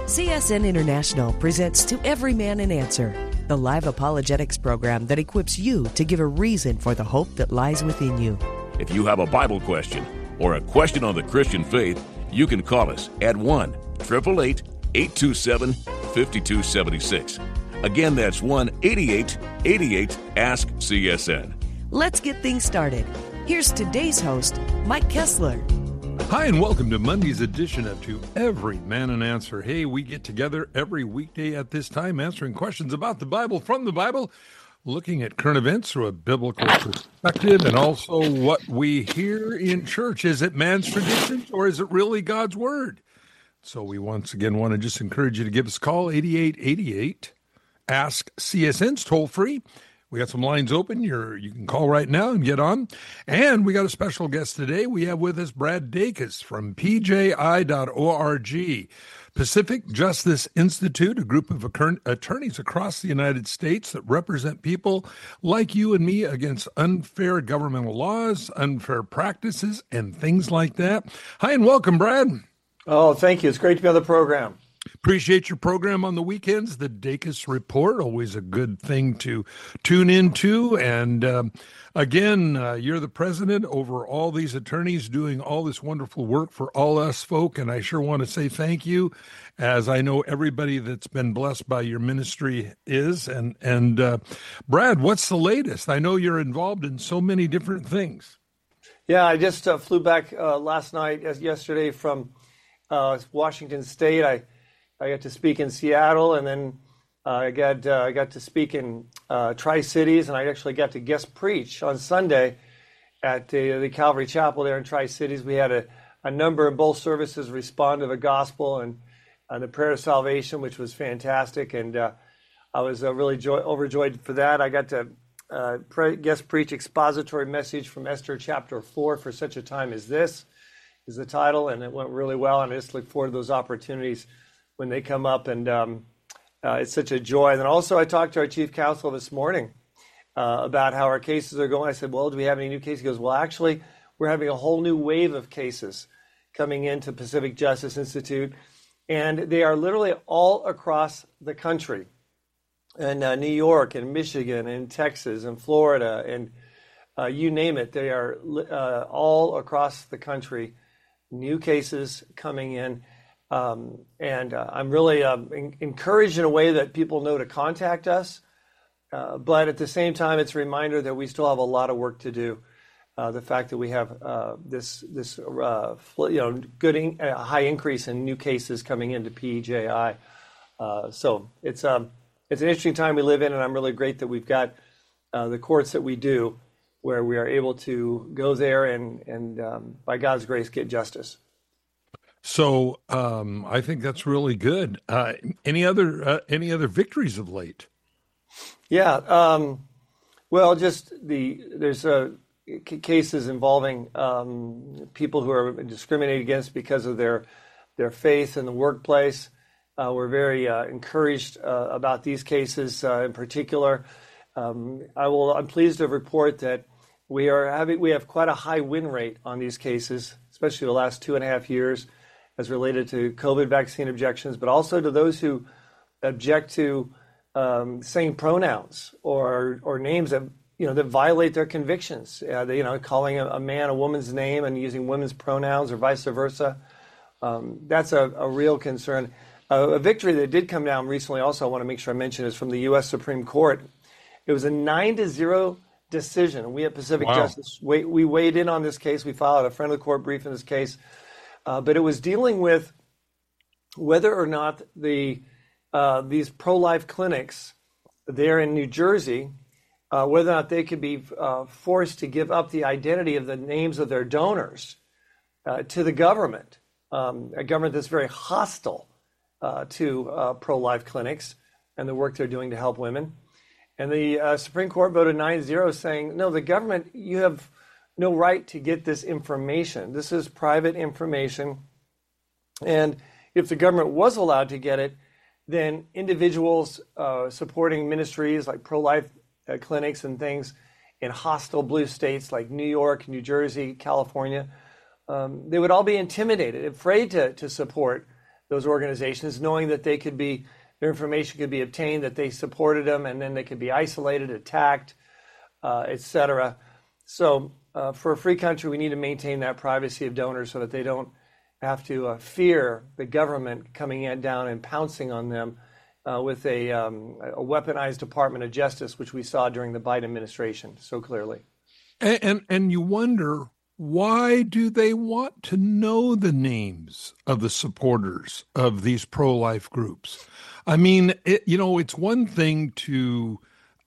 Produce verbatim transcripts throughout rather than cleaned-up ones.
C S N International presents To Every Man an Answer, the live apologetics program that equips you to give a reason for the hope that lies within you. If you have a Bible question or a question on the Christian faith, you can call us at one eight eight eight, eight two seven, five two seven six. Again, that's one eight eight eight eight, ask C S N. Let's get things started. Here's today's host, Mike Kessler. Hi, and welcome to Monday's edition of To Every Man an Answer. Hey, we get together every weekday at this time answering questions about the Bible, from the Bible, looking at current events through a biblical perspective, and also what we hear in church. Is it man's traditions or is it really God's Word? So we once again want to just encourage you to give us a call, eight eight eight eight, ask C S N's toll free. We got some lines open. You're, you can call right now and get on. And we got a special guest today. We have with us Brad Dacus from P J I dot org. Pacific Justice Institute, a group of attorneys across the United States that represent people like you and me against unfair governmental laws, unfair practices, and things like that. Hi, and welcome, Brad. Oh, thank you. It's great to be on the program. Appreciate your program on the weekends, the Dacus Report, always a good thing to tune into. And um, again, uh, you're the president over all these attorneys doing all this wonderful work for all us folk. And I sure want to say thank you, as I know everybody that's been blessed by your ministry is. And, and uh, Brad, what's the latest? I know you're involved in so many different things. Yeah, I just uh, flew back uh, last night, as yesterday, from uh, Washington State. I I got to speak in Seattle, and then uh, I got uh, I got to speak in uh, Tri-Cities, and I actually got to guest preach on Sunday at uh, the Calvary Chapel there in Tri-Cities. We had a, a number of both services respond to the gospel and uh, the prayer of salvation, which was fantastic, and uh, I was uh, really joy- overjoyed for that. I got to uh, pre- guest preach expository message from Esther chapter four, for such a time as this, is the title, and it went really well, and I just look forward to those opportunities when they come up, and um, uh, it's such a joy. And then also I talked to our chief counsel this morning uh, about how our cases are going. I said, well, do we have any new cases? He goes, well, actually, we're having a whole new wave of cases coming into Pacific Justice Institute, and they are literally all across the country, in uh, New York and Michigan and Texas and Florida and uh, you name it. They are uh, all across the country, new cases coming in. Um, and uh, I'm really um, in- encouraged in a way that people know to contact us. Uh, but at the same time, it's a reminder that we still have a lot of work to do. Uh, the fact that we have uh, this this uh, you know good in- uh, high increase in new cases coming into P J I. Uh, so it's um it's an interesting time we live in, and I'm really great that we've got uh, the courts that we do, where we are able to go there and and um, by God's grace get justice. So um, I think that's really good. Uh, any other uh, any other victories of late? Yeah, um, well, just the there's uh, c- cases involving um, people who are discriminated against because of their their faith in the workplace. Uh, we're very uh, encouraged uh, about these cases uh, in particular. Um, I will. I'm pleased to report that we are having we have quite a high win rate on these cases, especially the last two and a half years, as related to COVID vaccine objections, but also to those who object to um, saying pronouns or or names that you know that violate their convictions. Uh, they, you know, calling a, a man a woman's name and using women's pronouns or vice versa. Um, that's a, a real concern. Uh, a victory that did come down recently, also I want to make sure I mention, is from the U S Supreme Court. It was a nine to zero decision. We at Pacific Wow. Justice we, we weighed in on this case. We filed a friend of the court brief in this case. Uh, but it was dealing with whether or not the uh, these pro-life clinics there in New Jersey, uh, whether or not they could be uh, forced to give up the identity of the names of their donors uh, to the government, um, a government that's very hostile uh, to uh, pro-life clinics and the work they're doing to help women. And the uh, Supreme Court voted nine zero saying, no, the government, you have no right to get this information. This is private information. And if the government was allowed to get it, then individuals uh, supporting ministries like pro-life uh, clinics and things in hostile blue states like New York, New Jersey, California, um, they would all be intimidated, afraid to, to support those organizations, knowing that they could be, their information could be obtained, that they supported them, and then they could be isolated, attacked, uh, et cetera. So uh, for a free country, we need to maintain that privacy of donors so that they don't have to uh, fear the government coming in down and pouncing on them uh, with a, um, a weaponized Department of Justice, which we saw during the Biden administration so clearly. And, and, and you wonder, why do they want to know the names of the supporters of these pro-life groups? I mean, it, you know, it's one thing to,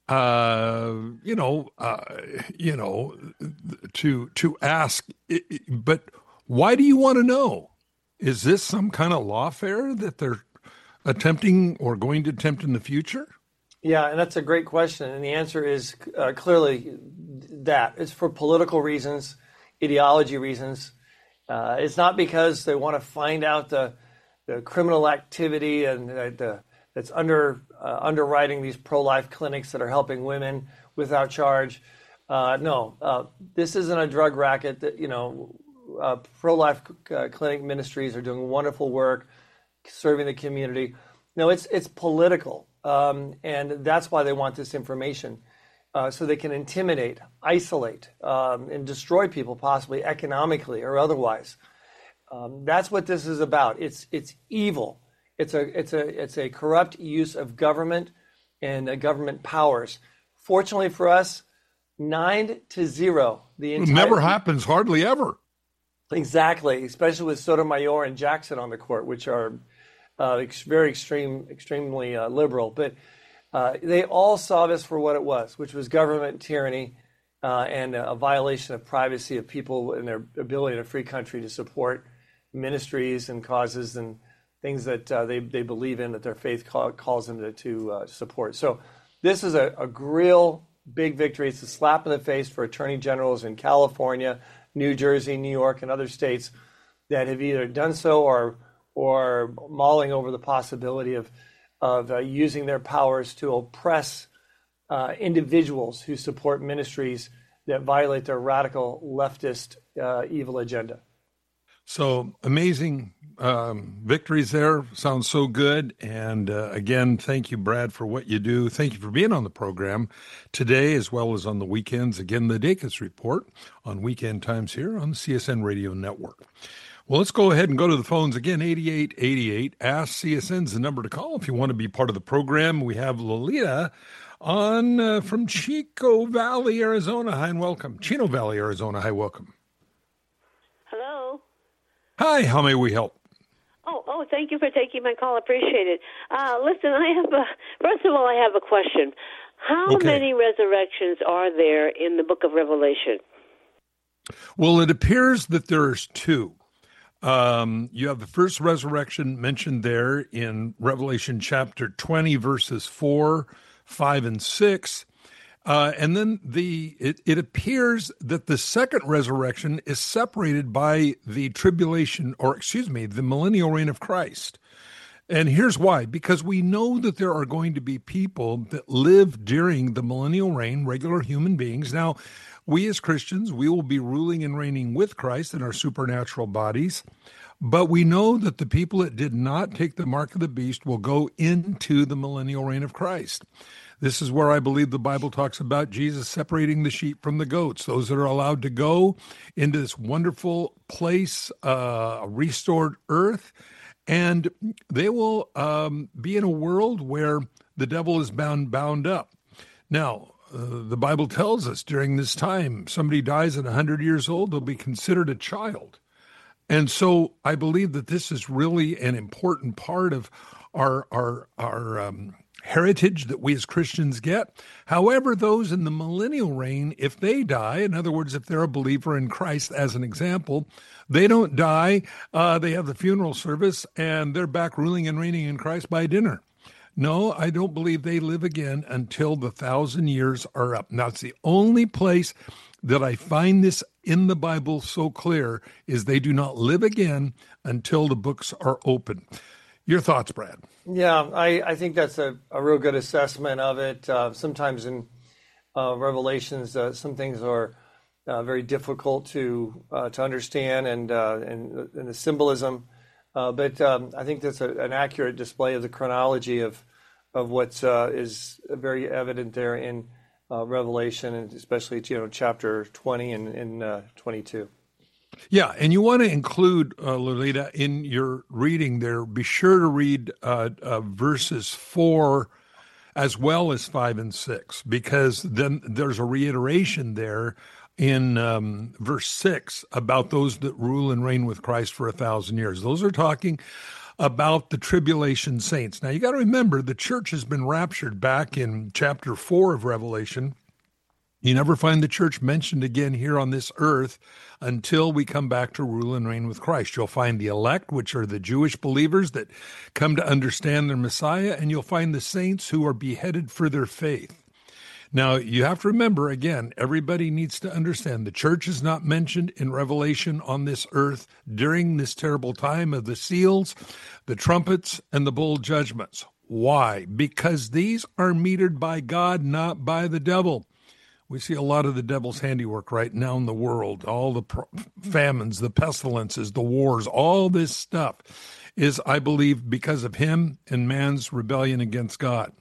uh, you know, uh, you know, to to ask, but why do you want to know? Is this some kind of lawfare that they're attempting or going to attempt in the future? Yeah, and that's a great question. And the answer is uh, clearly that. It's for political reasons, ideology reasons. Uh, it's not because they want to find out the the criminal activity and uh, the that's under uh, underwriting these pro-life clinics that are helping women without charge. Uh, no, uh, this isn't a drug racket. That you know, uh, pro-life uh, clinic ministries are doing wonderful work, serving the community. No, it's it's political, um, and that's why they want this information, uh, so they can intimidate, isolate, um, and destroy people, possibly economically or otherwise. Um, that's what this is about. It's it's evil. It's a it's a it's a corrupt use of government and uh, government powers. Fortunately for us, nine to zero. The entire, it never happens, hardly ever. Exactly, especially with Sotomayor and Jackson on the court, which are uh, ex- very extreme, extremely uh, liberal. But uh, they all saw this for what it was, which was government tyranny uh, and a violation of privacy of people and their ability in a free country to support ministries and causes and things that uh, they, they believe in, that their faith call, calls them to, to uh, support. So this is a, a real big victory. It's a slap in the face for attorney generals in California, New Jersey, New York, and other states that have either done so or or mulling over the possibility of, of uh, using their powers to oppress uh, individuals who support ministries that violate their radical leftist uh, evil agenda. So amazing um, victories there. Sounds so good. And uh, again, thank you, Brad, for what you do. Thank you for being on the program today as well as on the weekends. Again, the Dacus Report on weekend times here on the C S N Radio Network. Well, let's go ahead and go to the phones again. eighty-eight eighty-eight. Ask C S N's the number to call if you want to be part of the program. We have Lolita on uh, from Chico Valley, Arizona. Hi and welcome. Chino Valley, Arizona. Hi, welcome. Hello. Hi, how may we help? Oh, oh, thank you for taking my call. Appreciate it. Uh, listen, I have a, first of all, I have a question. How okay. many resurrections are there in the book of Revelation? Well, it appears that there's two. Um, you have the first resurrection mentioned there in Revelation chapter twenty, verses four, five, and six. Uh, and then the it, it appears that the second resurrection is separated by the tribulation, or excuse me, the millennial reign of Christ. And here's why. Because we know that there are going to be people that live during the millennial reign, regular human beings. Now, we as Christians, we will be ruling and reigning with Christ in our supernatural bodies. But we know that the people that did not take the mark of the beast will go into the millennial reign of Christ. This is where I believe the Bible talks about Jesus separating the sheep from the goats, those that are allowed to go into this wonderful place, uh, restored earth, and they will um, be in a world where the devil is bound, bound up. Now, uh, the Bible tells us during this time, somebody dies at one hundred years old, they'll be considered a child. And so I believe that this is really an important part of our, our, our, um, heritage that we as Christians get. However, those in the millennial reign, if they die, in other words, if they're a believer in Christ as an example, they don't die. Uh, they have the funeral service and they're back ruling and reigning in Christ by dinner. No, I don't believe they live again until the thousand years are up. Now, it's the only place that I find this in the Bible so clear is they do not live again until the books are open. Your thoughts, Brad? Yeah, I, I think that's a, a real good assessment of it. Uh, sometimes in uh, Revelations, uh, some things are uh, very difficult to uh, to understand, and, uh, and and the symbolism Uh, but um, I think that's a, an accurate display of the chronology of of what uh, is very evident there in uh, Revelation, and especially you know chapter twenty and, and uh, twenty-two. Yeah, and you want to include, uh, Lolita, in your reading there, be sure to read uh, uh, verses four as well as five and six, because then there's a reiteration there in um, verse six about those that rule and reign with Christ for a thousand years. Those are talking about the tribulation saints. Now, you got to remember, the church has been raptured back in chapter four of Revelation. You never find the church mentioned again here on this earth until we come back to rule and reign with Christ. You'll find the elect, which are the Jewish believers that come to understand their Messiah, and you'll find the saints who are beheaded for their faith. Now, you have to remember, again, everybody needs to understand the church is not mentioned in Revelation on this earth during this terrible time of the seals, the trumpets, and the bowl judgments. Why? Because these are metered by God, not by the devil. We see a lot of the devil's handiwork right now in the world, all the pro- famines, the pestilences, the wars, all this stuff is, I believe, because of him and man's rebellion against God.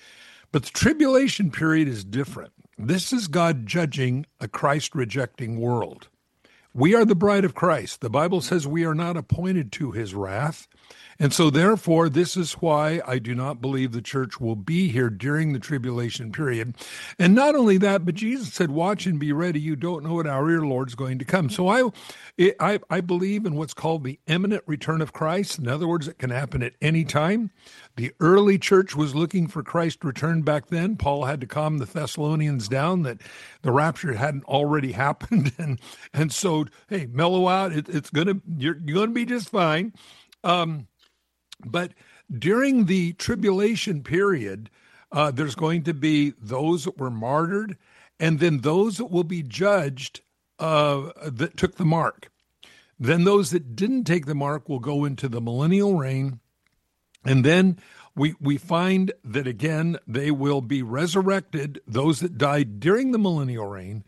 But the tribulation period is different. This is God judging a Christ-rejecting world. We are the bride of Christ. The Bible says we are not appointed to his wrath. And so therefore, this is why I do not believe the church will be here during the tribulation period. And not only that, but Jesus said, watch and be ready. You don't know what hour your Lord's going to come. So I, I, I believe in what's called the imminent return of Christ. In other words, it can happen at any time. The early church was looking for Christ's return back then. Paul had to calm the Thessalonians down that the rapture hadn't already happened. And, and so, hey, mellow out. It, it's going to, you're, you're going to be just fine. Um, But during the tribulation period, uh, there's going to be those that were martyred, and then those that will be judged uh, that took the mark. Then those that didn't take the mark will go into the millennial reign, and then we we find that, again, they will be resurrected, those that died during the millennial reign,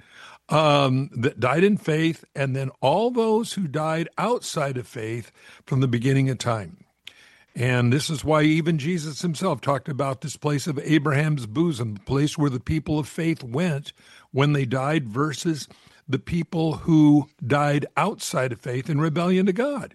um, that died in faith, and then all those who died outside of faith from the beginning of time. And this is why even Jesus himself talked about this place of Abraham's bosom, the place where the people of faith went when they died versus the people who died outside of faith in rebellion to God.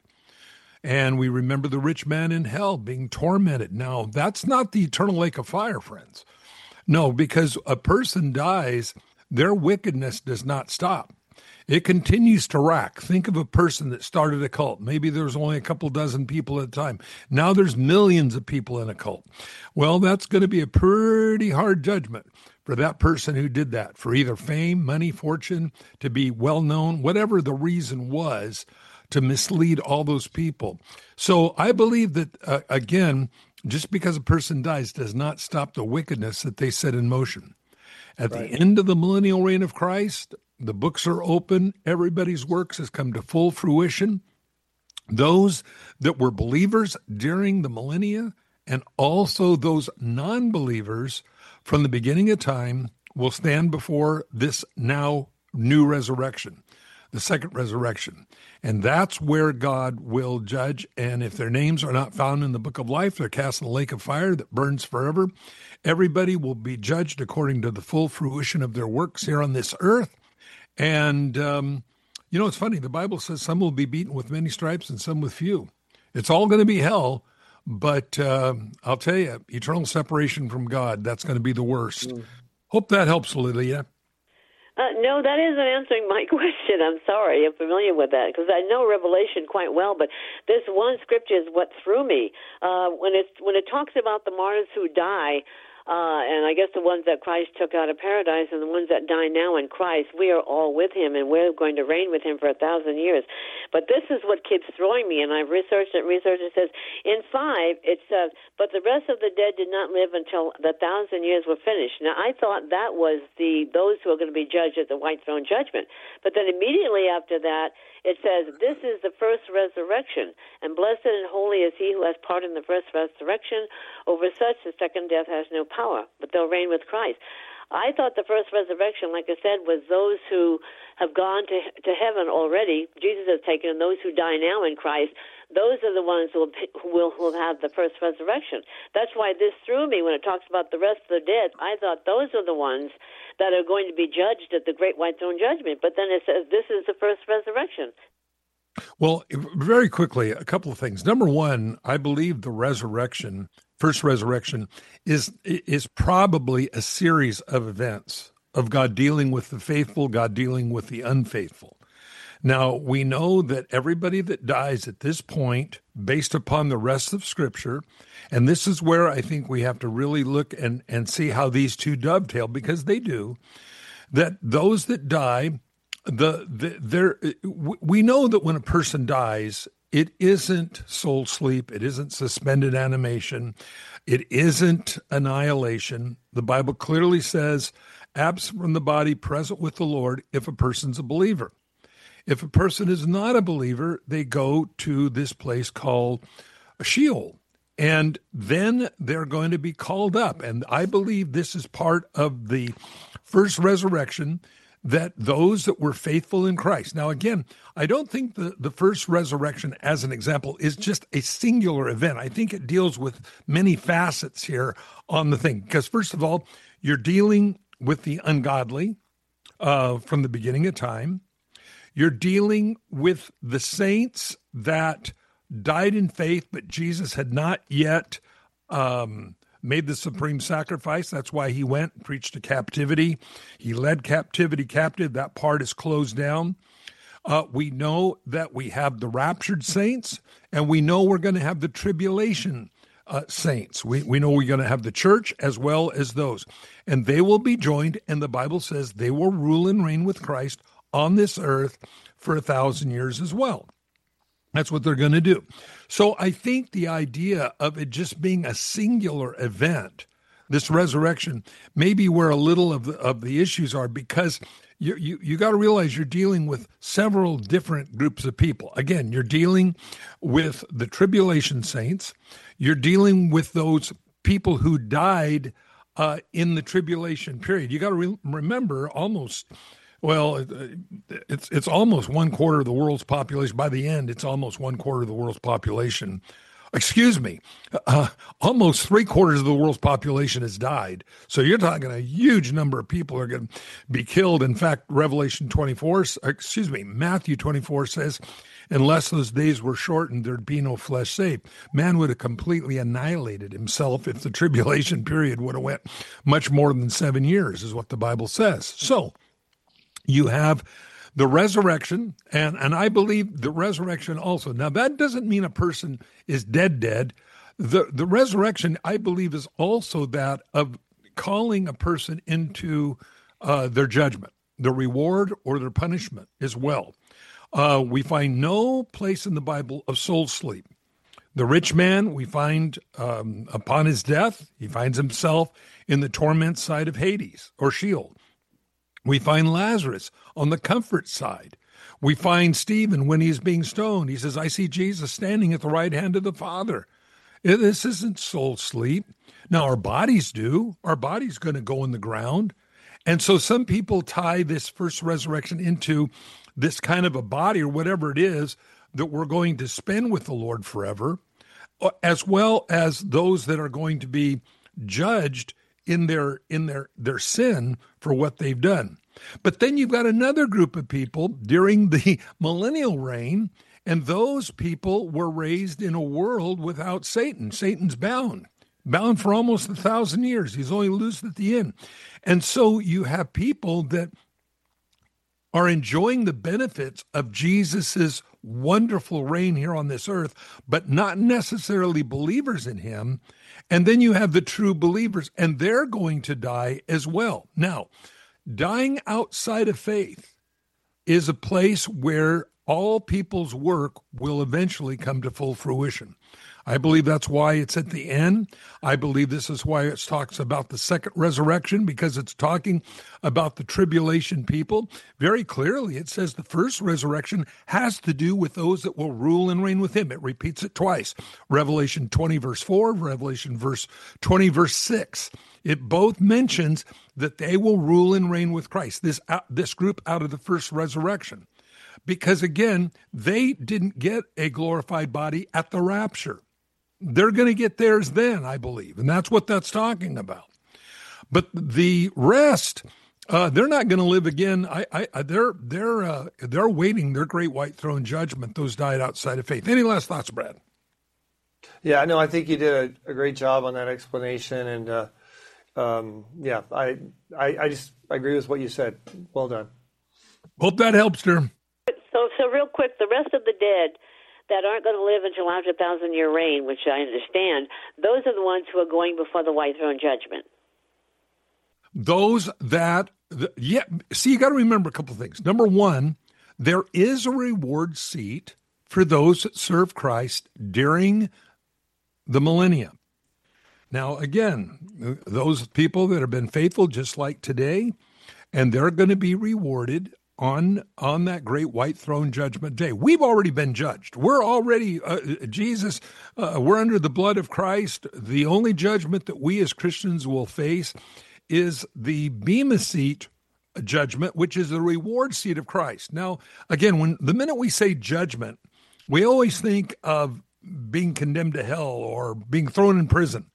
And we remember the rich man in hell being tormented. Now, that's not the eternal lake of fire, friends. No, because a person dies, their wickedness does not stop. It continues to rack. Think of a person that started a cult. Maybe there was only a couple dozen people at a time. Now there's millions of people in a cult. Well, that's going to be a pretty hard judgment for that person who did that, for either fame, money, fortune, to be well known, whatever the reason was to mislead all those people. So I believe that, uh, again, just because a person dies does not stop the wickedness that they set in motion. At right. the end of the millennial reign of Christ, the books are open. Everybody's works has come to full fruition. Those that were believers during the millennia and also those non-believers from the beginning of time will stand before this now new resurrection, the second resurrection. And that's where God will judge. And if their names are not found in the book of life, they're cast in the lake of fire that burns forever. Everybody will be judged according to the full fruition of their works here on this earth. And, um, you know, it's funny. The Bible says some will be beaten with many stripes and some with few. It's all going to be hell, but uh, I'll tell you, eternal separation from God, that's going to be the worst. Mm. Hope that helps, Lilia. Uh, no, that isn't answering my question. I'm sorry. I'm familiar with that because I know Revelation quite well, but this one scripture is what threw me. Uh, when, it, when it talks about the martyrs who die, Uh, and I guess the ones that Christ took out of paradise and the ones that die now in Christ, we are all with him, and we're going to reign with him for a thousand years. But this is what keeps throwing me, and I've researched it, researched it. It says, in five, it says, but the rest of the dead did not live until the thousand years were finished. Now, I thought that was the those who are going to be judged at the white throne judgment. But then immediately after that, it says, this is the first resurrection, and blessed and holy is he who has part in the first resurrection. Over such, the second death has no power, but they'll reign with Christ. I thought the first resurrection, like I said, was those who have gone to to heaven already. Jesus has taken, and those who die now in Christ, those are the ones who will, who will who will have the first resurrection. That's why this threw me when it talks about the rest of the dead. I thought those are the ones that are going to be judged at the great white throne judgment. But then it says this is the first resurrection. Well, very quickly, a couple of things. Number one, I believe the resurrection, first resurrection, is is probably a series of events of God dealing with the faithful, God dealing with the unfaithful. Now, we know that everybody that dies at this point, based upon the rest of Scripture, and this is where I think we have to really look and, and see how these two dovetail, because they do, that those that die, the, the there we know that when a person dies, it isn't soul sleep, it isn't suspended animation, it isn't annihilation. The Bible clearly says, absent from the body, present with the Lord, if a person's a believer. If a person is not a believer, they go to this place called Sheol, and then they're going to be called up. And I believe this is part of the first resurrection, that those that were faithful in Christ. Now, again, I don't think the, the first resurrection, as an example, is just a singular event. I think it deals with many facets here on the thing. Because first of all, you're dealing with the ungodly uh, from the beginning of time. You're dealing with the saints that died in faith, but Jesus had not yet um, made the supreme sacrifice. That's why he went and preached to captivity. He led captivity captive. That part is closed down. Uh, we know that we have the raptured saints, and we know we're going to have the tribulation uh, saints. We, we know we're going to have the church as well as those. And they will be joined, and the Bible says they will rule and reign with Christ on this earth for a thousand years as well. That's what they're going to do. So I think the idea of it just being a singular event, this resurrection, may be where a little of the, of the issues are, because you you, you got to realize you're dealing with several different groups of people. Again, you're dealing with the tribulation saints. You're dealing with those people who died uh, in the tribulation period. You got to re- remember almost... Well, it's it's almost one quarter of the world's population. By the end, it's almost one quarter of the world's population. Excuse me, uh, almost three quarters of the world's population has died. So you're talking a huge number of people are going to be killed. In fact, Revelation twenty-four, excuse me, Matthew twenty-four says, unless those days were shortened, there'd be no flesh saved. Man would have completely annihilated himself if the tribulation period would have went much more than seven years, is what the Bible says. So you have the resurrection, and, and I believe the resurrection also. Now, that doesn't mean a person is dead, dead. The, the resurrection, I believe, is also that of calling a person into uh, their judgment, their reward or their punishment as well. Uh, we find no place in the Bible of soul sleep. The rich man, we find um, upon his death, he finds himself in the torment side of Hades or Sheol. We find Lazarus on the comfort side. We find Stephen when he's being stoned. He says, I see Jesus standing at the right hand of the Father. This isn't soul sleep. Now, our bodies do. Our body's going to go in the ground. And so some people tie this first resurrection into this kind of a body or whatever it is that we're going to spend with the Lord forever, as well as those that are going to be judged in their in their their sin for what they've done. But then you've got another group of people during the millennial reign, and those people were raised in a world without Satan. Satan's bound, bound for almost a thousand years. He's only loosed at the end. And so you have people that are enjoying the benefits of Jesus's wonderful reign here on this earth, but not necessarily believers in him. And then you have the true believers, and they're going to die as well. Now, dying outside of faith is a place where all people's work will eventually come to full fruition. I believe that's why it's at the end. I believe this is why it talks about the second resurrection, because it's talking about the tribulation people. Very clearly, it says the first resurrection has to do with those that will rule and reign with him. It repeats it twice. Revelation twenty, verse four, Revelation verse twenty, verse six. It both mentions that they will rule and reign with Christ, this, uh, this group out of the first resurrection. because, again, they didn't get a glorified body at the rapture. They're going to get theirs then, I believe, and that's what that's talking about. But the rest, uh, they're not going to live again. I, I, they're they're uh, they're waiting their great white throne judgment. Those died outside of faith. Any last thoughts, Brad? Yeah, no, I think you did a, a great job on that explanation, and uh, um, yeah, I, I I just agree with what you said. Well done. Hope that helps, dear. So, so real quick, the rest of the dead that aren't going to live until after the thousand-year reign, which I understand, those are the ones who are going before the white throne judgment. Those that, the, yeah, see, you got to remember a couple of things. Number one, there is a reward seat for those that serve Christ during the millennium. Now, again, those people that have been faithful just like today, and they're going to be rewarded on on that great white throne judgment day. We've already been judged. We're already, uh, Jesus, uh, we're under the blood of Christ. The only judgment that we as Christians will face is the Bema seat judgment, which is the reward seat of Christ. Now, again, when the minute we say judgment, we always think of being condemned to hell or being thrown in prison.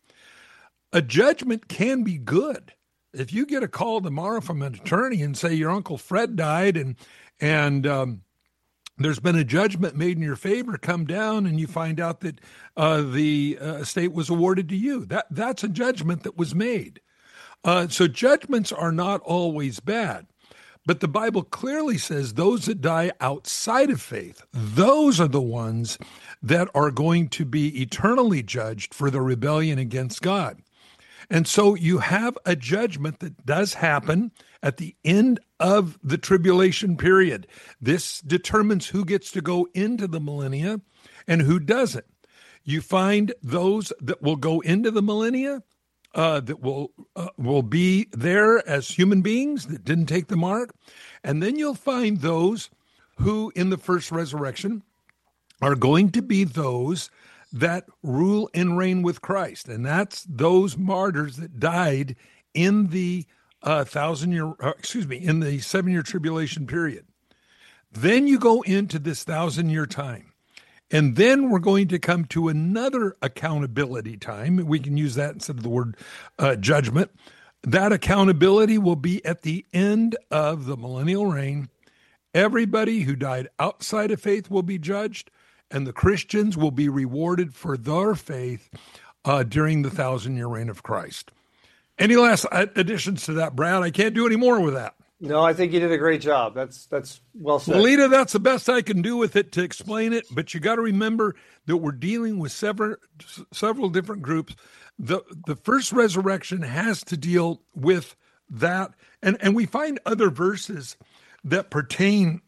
A judgment can be good. If you get a call tomorrow from an attorney and say your Uncle Fred died and and um, there's been a judgment made in your favor, come down and you find out that uh, the uh, estate was awarded to you. That that's a judgment that was made. Uh, so judgments are not always bad. But the Bible clearly says those that die outside of faith, those are the ones that are going to be eternally judged for the rebellion against God. And so you have a judgment that does happen at the end of the tribulation period. This determines who gets to go into the millennia and who doesn't. You find those that will go into the millennia uh, that will uh, will be there as human beings that didn't take the mark. And then you'll find those who in the first resurrection are going to be those that rule and reign with Christ. And that's those martyrs that died in the uh, thousand year, uh, excuse me, in the seven year tribulation period. Then you go into this thousand year time. And then we're going to come to another accountability time. We can use that instead of the word uh, judgment. That accountability will be at the end of the millennial reign. Everybody who died outside of faith will be judged, and the Christians will be rewarded for their faith uh, during the thousand-year reign of Christ. Any last additions to that, Brad? I can't do any more with that. No, I think you did a great job. That's that's well said. Lita, that's the best I can do with it to explain it, but you got to remember that we're dealing with several several different groups. The the first resurrection has to deal with that, and, and we find other verses that pertain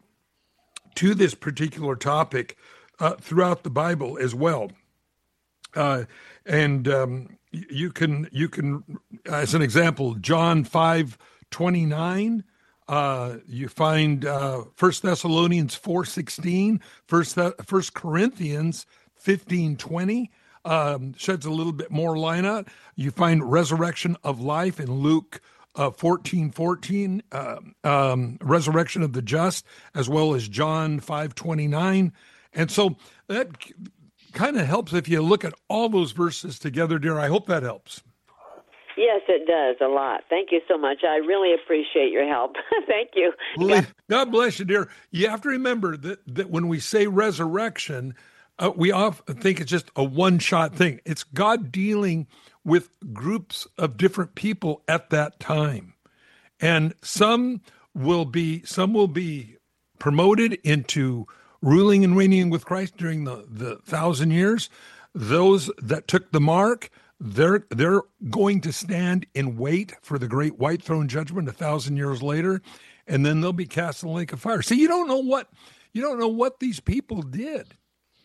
to this particular topic Uh, throughout the Bible as well, uh, and um, you can you can, as an example, John five twenty nine. Uh, you find uh, First Thessalonians four sixteen, First First Corinthians fifteen twenty. Um, sheds a little bit more light on. You find resurrection of life in Luke uh, fourteen fourteen, uh, um, resurrection of the just, as well as John five twenty nine. And so that kind of helps if you look at all those verses together, dear. I hope that helps. Yes, it does a lot. Thank you so much. I really appreciate your help. Thank you. God bless you, dear. You have to remember that, that when we say resurrection, uh, we often think it's just a one-shot thing. It's God dealing with groups of different people at that time. And some will be some will be promoted into ruling and reigning with Christ during the, the thousand years. Those that took the mark, they're they're going to stand and wait for the great white throne judgment a thousand years later, and then they'll be cast in the lake of fire. See, you don't know what you don't know what these people did.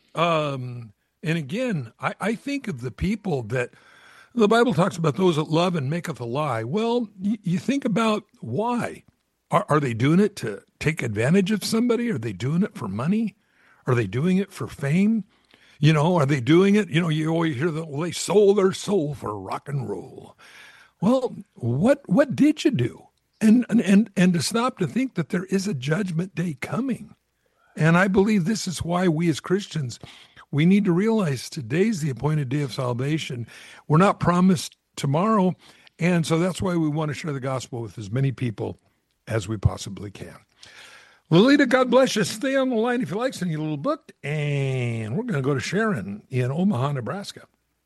Um, and again, I, I think of the people that the Bible talks about, those that love and maketh a lie. Well, you, you think about why. Are, are they doing it to take advantage of somebody? Are they doing it for money? Are they doing it for fame? You know, are they doing it? You know, you always hear that, well, they sold their soul for rock and roll. Well, what what did you do? And and and to stop to think that there is a judgment day coming. And I believe this is why we as Christians, we need to realize today's the appointed day of salvation. We're not promised tomorrow. And so that's why we want to share the gospel with as many people as we possibly can. Lolita, God bless you. Stay on the line if you like, send you a little book. And we're going to go to Sharon in Omaha, Nebraska.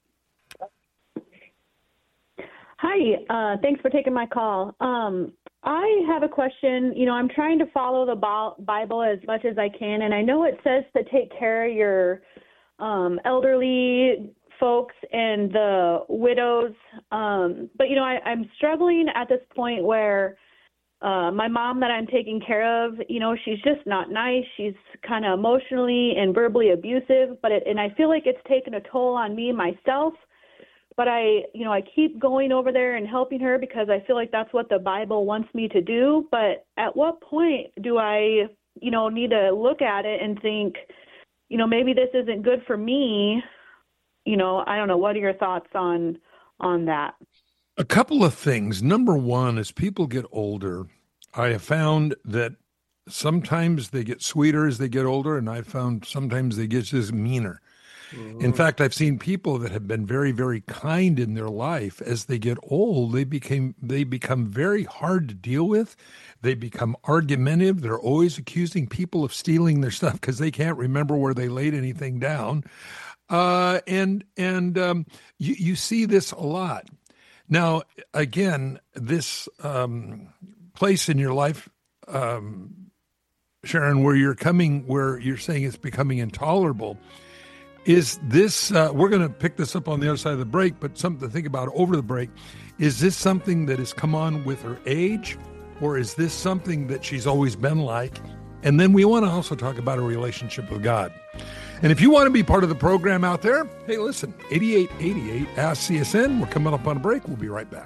Hi, uh, thanks for taking my call. Um, I have a question. You know, I'm trying to follow the Bible as much as I can, and I know it says to take care of your um, elderly folks and the widows. Um, but, you know, I, I'm struggling at this point where uh, my mom that I'm taking care of, you know, she's just not nice. She's kind of emotionally and verbally abusive, but it, and I feel like it's taken a toll on me myself. But I, you know, I keep going over there and helping her because I feel like that's what the Bible wants me to do. But at what point do I, you know, need to look at it and think, you know, maybe this isn't good for me? You know, I don't know. What are your thoughts on on that? A couple of things. Number one, as people get older, I have found that sometimes they get sweeter as they get older, and I've found sometimes they get just meaner. In fact, I've seen people that have been very, very kind in their life. As they get old, they became they become very hard to deal with. They become argumentative. They're always accusing people of stealing their stuff because they can't remember where they laid anything down. Uh, and and um, you, you see this a lot. Now, again, this um, place in your life, um, Sharon, where you're coming, where you're saying it's becoming intolerable. Is this, uh, we're going to pick this up on the other side of the break, but something to think about over the break. Is this something that has come on with her age, or is this something that she's always been like? And then we want to also talk about her relationship with God. And if you want to be part of the program out there, hey, listen, eighty-eight eighty-eight, Ask C S N. We're coming up on a break. We'll be right back.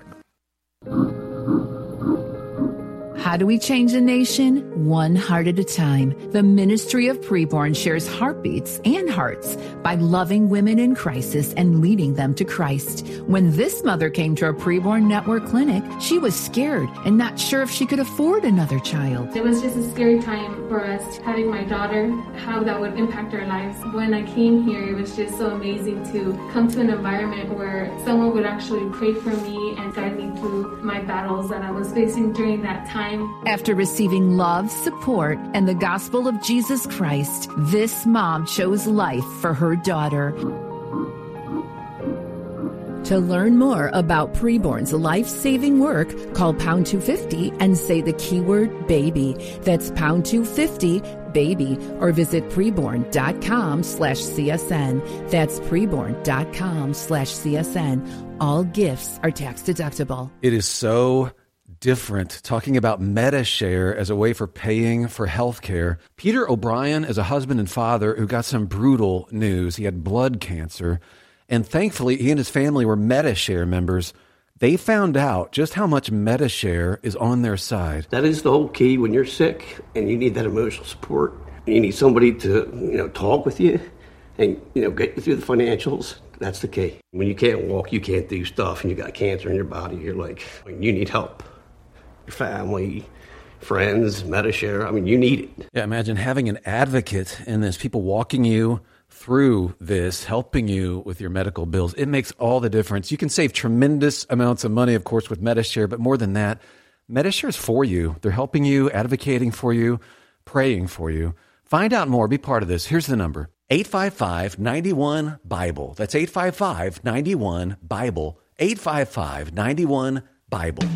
How do we change a nation? One heart at a time. The Ministry of Preborn shares heartbeats and hearts by loving women in crisis and leading them to Christ. When this mother came to a Preborn Network clinic, she was scared and not sure if she could afford another child. It was just a scary time for us, having my daughter, how that would impact our lives. When I came here, it was just so amazing to come to an environment where someone would actually pray for me and guide me through my battles that I was facing during that time. After receiving love, support, and the gospel of Jesus Christ, this mom chose life for her daughter. To learn more about Preborn's life-saving work, call pound two fifty and say the keyword baby. That's pound two fifty baby, or visit preborn.com slash CSN. That's preborn.com slash CSN. All gifts are tax deductible. It is so different talking about Medi-Share as a way for paying for health care. Peter O'Brien is a husband and father who got some brutal news. He had blood cancer, and thankfully he and his family were Medi-Share members. They found out just how much Medi-Share is on their side. That is the whole key when you're sick and you need that emotional support. You need somebody to, you know, talk with you and, you know, get you through the financials. That's the key. When you can't walk, you can't do stuff, and you got cancer in your body, you're like, you need help. Your family, friends, Medi-Share. I mean, you need it. Yeah, imagine having an advocate in this, people walking you through this, helping you with your medical bills. It makes all the difference. You can save tremendous amounts of money, of course, with Medi-Share, but more than that, Medi-Share is for you. They're helping you, advocating for you, praying for you. Find out more. Be part of this. Here's the number. eight five five, nine one, Bible. That's eight five five, nine one, Bible. eight five five, nine one, Bible.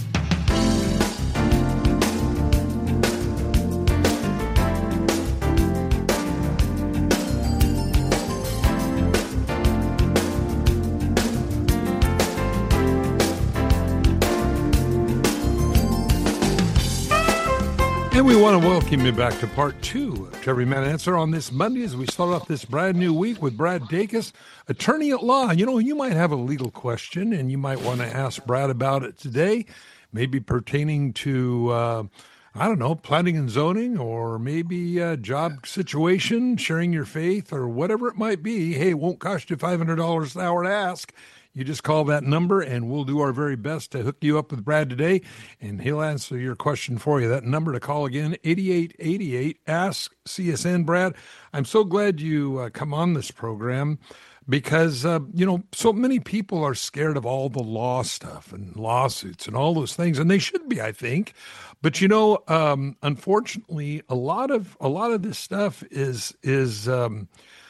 And we want to welcome you back to part two of Every Man Answer on this Monday as we start off this brand new week with Brad Dacus, attorney at law. You know, you might have a legal question and you might want to ask Brad about it today, maybe pertaining to, uh, I don't know, planning and zoning, or maybe a job situation, sharing your faith, or whatever it might be. Hey, it won't cost you five hundred dollars an hour to ask. You just call that number, and we'll do our very best to hook you up with Brad today, and he'll answer your question for you. That number to call again, eighty-eight eighty-eight, ask C S N. Brad, I'm so glad you uh, come on this program because, uh, you know, so many people are scared of all the law stuff and lawsuits and all those things, and they should be, I think. But, you know, um, unfortunately, a lot of a lot of this stuff is is um,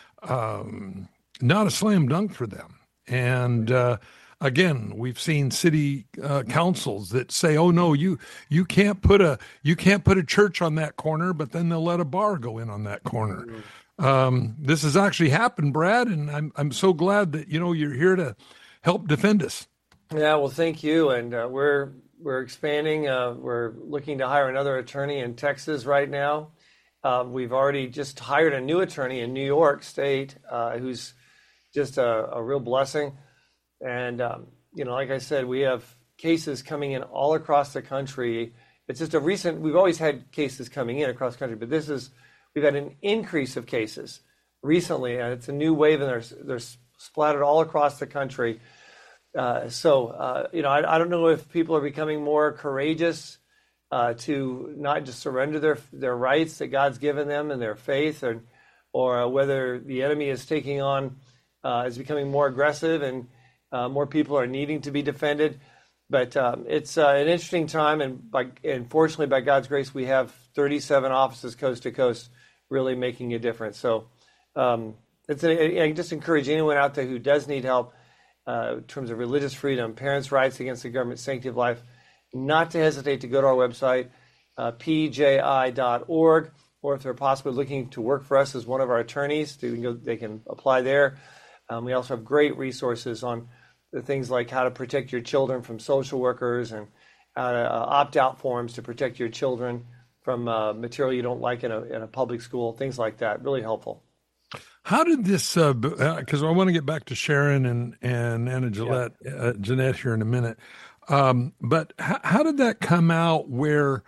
um, not a slam dunk for them. And uh, again, we've seen city uh, councils that say, "Oh no, you you can't put a you can't put a church on that corner," but then they'll let a bar go in on that corner. Mm-hmm. Um, this has actually happened, Brad, and I'm I'm so glad that you know you're here to help defend us. Yeah, well, thank you, and uh, we're we're expanding. Uh, we're looking to hire another attorney in Texas right now. Um, we've already just hired a new attorney in New York State, uh, who's just a, a real blessing. And, um, you know, like I said, we have cases coming in all across the country. It's just a recent, we've always had cases coming in across the country, but this is, we've had an increase of cases recently, and it's a new wave, and they're, they're splattered all across the country. Uh, so, uh, you know, I, I don't know if people are becoming more courageous uh, to not just surrender their their rights that God's given them and their faith, or, or uh, whether the enemy is taking on Uh, is becoming more aggressive, and uh, more people are needing to be defended. But um, it's uh, an interesting time, and by, unfortunately, by God's grace, we have thirty-seven offices coast to coast really making a difference. So um, it's a, I just encourage anyone out there who does need help uh, in terms of religious freedom, parents' rights against the government, sanctity of life, not to hesitate to go to our website, uh, p j i dot org, or if they're possibly looking to work for us as one of our attorneys, they can, go, they can apply there. Um, we also have great resources on the things like how to protect your children from social workers, and how to uh, opt-out forms to protect your children from uh, material you don't like in a, in a public school, things like that. Really helpful. How did this, because uh, I want to get back to Sharon and, and Anna Gillette, yeah. uh, Jeanette here in a minute, um, but how, how did that come out where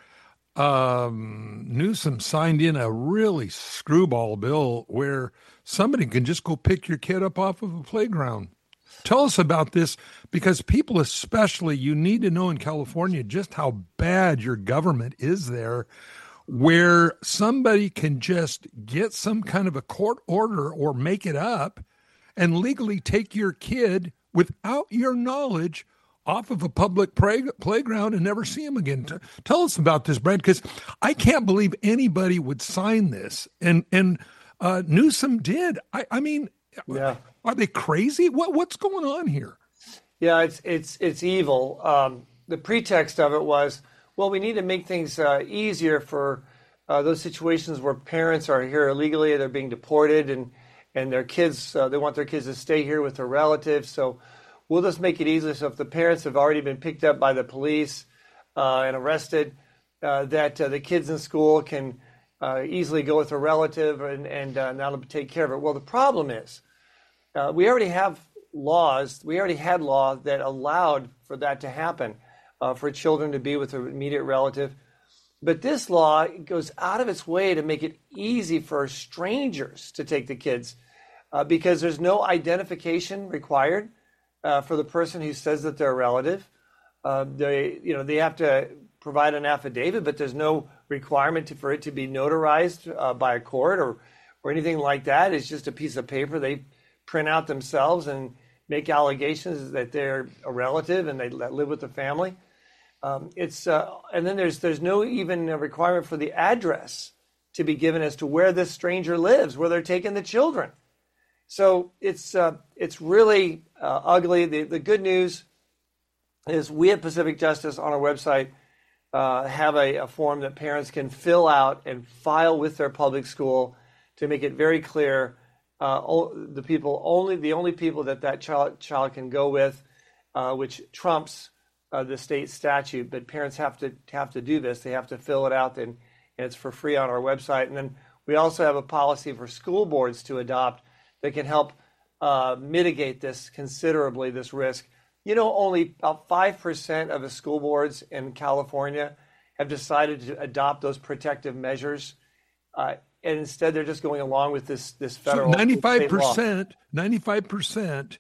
um, Newsom signed in a really screwball bill where somebody can just go pick your kid up off of a playground? Tell us about this, because people, especially, you need to know in California just how bad your government is there, where somebody can just get some kind of a court order or make it up and legally take your kid without your knowledge off of a public play, playground and never see him again. T- tell us about this, Brad, because I can't believe anybody would sign this. And, and, Uh, Newsom did. I, I mean, yeah. Are they crazy? What What's going on here? Yeah, it's it's it's evil. Um, the pretext of it was, well, we need to make things uh, easier for uh, those situations where parents are here illegally, they're being deported, and and their kids, uh, they want their kids to stay here with their relatives. So we'll just make it easier. So if the parents have already been picked up by the police uh, and arrested, uh, that uh, the kids in school can Uh, easily go with a relative, and, and uh, that'll take care of it. Well, the problem is uh, we already have laws. We already had law that allowed for that to happen, uh, for children to be with an immediate relative. But this law goes out of its way to make it easy for strangers to take the kids, uh, because there's no identification required uh, for the person who says that they're a relative. Uh, they, you know, they have to provide an affidavit, but there's no requirement to, for it to be notarized uh, by a court or or anything like that. It's just a piece of paper they print out themselves and make allegations that they're a relative and they live with the family. Um, it's uh, and then there's there's no even a requirement for the address to be given as to where this stranger lives, where they're taking the children. So it's uh, it's really uh, ugly. The the good news is we at Pacific Justice on our website Uh, have a, a form that parents can fill out and file with their public school to make it very clear uh, o- the people only the only people that that child child can go with, uh, which trumps uh, the state statute. But parents have to have to do this. They have to fill it out, and, and it's for free on our website. And then we also have a policy for school boards to adopt that can help uh, mitigate this considerably, this risk. You know, only about five percent of the school boards in California have decided to adopt those protective measures. Uh, and instead, they're just going along with this, this federal so ninety-five percent, ninety-five percent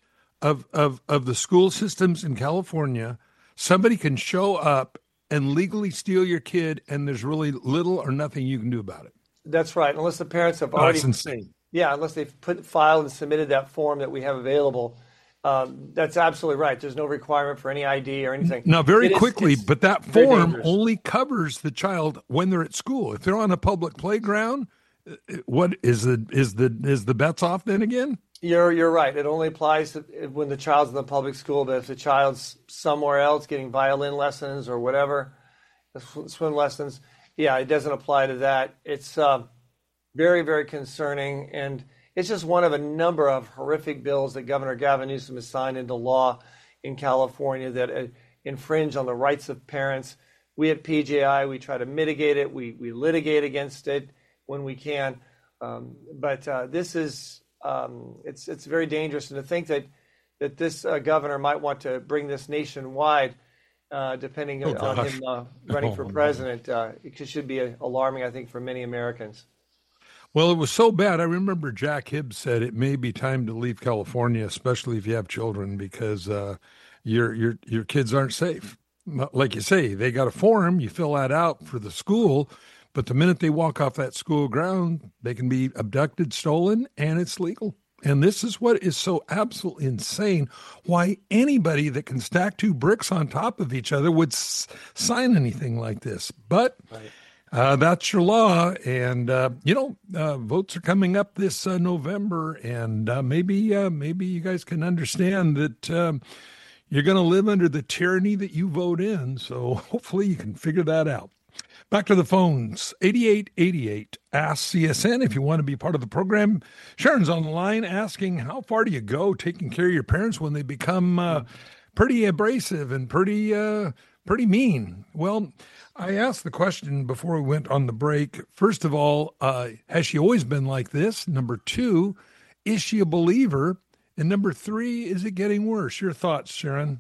of, of, of the school systems in California, somebody can show up and legally steal your kid, and there's really little or nothing you can do about it. That's right, unless the parents have Oh, already... that's insane. Yeah, unless they've put filed and submitted that form that we have available. Um, that's absolutely right. There's no requirement for any I D or anything. Now, very It is- quickly, it's but that very form dangerous. only covers the child when they're at school. If they're on a public playground, uh, what is the is the is the bets off then again? You're you're right. It only applies to when the child's in the public school. But if the child's somewhere else getting violin lessons or whatever, sw- swim lessons, yeah, it doesn't apply to that. It's uh, very very concerning, and it's just one of a number of horrific bills that Governor Gavin Newsom has signed into law in California that uh, infringe on the rights of parents. We at P J I, we try to mitigate it. We we litigate against it when we can. Um, but uh, this is um, it's it's very dangerous, and to think that that this uh, governor might want to bring this nationwide, uh, depending Oh, on gosh. him uh, running Oh, for no. president, uh, it should be uh, alarming, I think, for many Americans. Well, it was so bad. I remember Jack Hibbs said it may be time to leave California, especially if you have children, because uh, your your your kids aren't safe. Like you say, they got a form, you fill that out for the school, but the minute they walk off that school ground, they can be abducted, stolen, and it's legal. And this is what is so absolutely insane, why anybody that can stack two bricks on top of each other would s- sign anything like this. But Right. uh, that's your law. And, uh, you know, uh, votes are coming up this uh, November, and uh, maybe uh, maybe you guys can understand that um, you're going to live under the tyranny that you vote in. So hopefully you can figure that out. Back to the phones, eighty-eight eighty-eight, Ask C S N if you want to be part of the program. Sharon's on the line asking, how far do you go taking care of your parents when they become uh, pretty abrasive and pretty uh, pretty mean? Well, I asked the question before we went on the break. First of all, uh, has she always been like this? Number two, is she a believer? And number three, is it getting worse? Your thoughts, Sharon?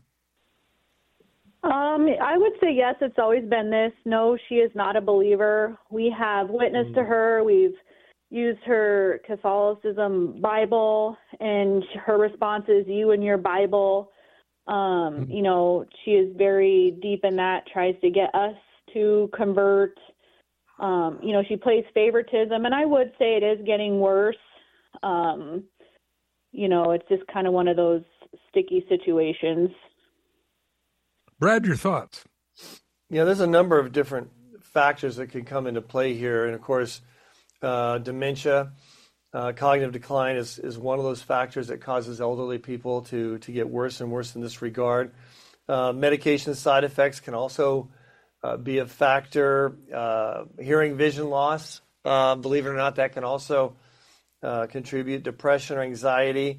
Um, I would say yes, it's always been this. No, she is not a believer. We have witnessed to her. We've used her Catholicism Bible, and her response is, you and your Bible. Um, you know, she is very deep in that, tries to get us to convert. Um, you know, she plays favoritism, and I would say it is getting worse. Um, you know, it's just kind of one of those sticky situations. Brad, your thoughts? Yeah, there's a number of different factors that could come into play here. And of course, uh, dementia, uh, cognitive decline is, is one of those factors that causes elderly people to, to get worse and worse in this regard. Uh, medication side effects can also uh, be a factor. Uh, hearing vision loss, uh, believe it or not, that can also uh, contribute. Depression or anxiety,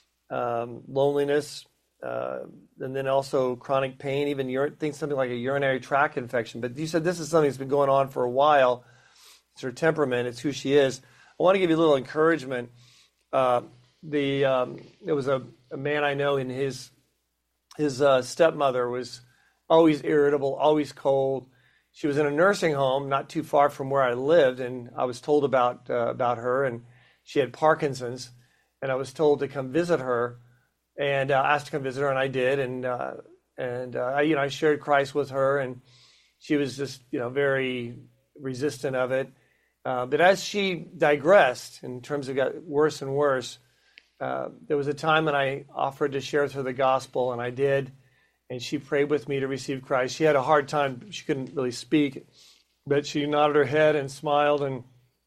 um, loneliness, Uh, and then also chronic pain, even ur- think something like a urinary tract infection. But you said this is something that's been going on for a while. It's her temperament. It's who she is. I want to give you a little encouragement. Uh, the um, there was a, a man I know, and his his uh, stepmother was always irritable, always cold. She was in a nursing home not too far from where I lived, and I was told about uh, about her, and she had Parkinson's, and I was told to come visit her. And uh, asked to come visit her, and I did, and uh, and uh, I, you know, I shared Christ with her, and she was just, you know, very resistant of it. Uh, but as she digressed, in terms of got worse and worse, uh, there was a time when I offered to share with her the gospel, and I did, and she prayed with me to receive Christ. She had a hard time; she couldn't really speak, but she nodded her head and smiled, and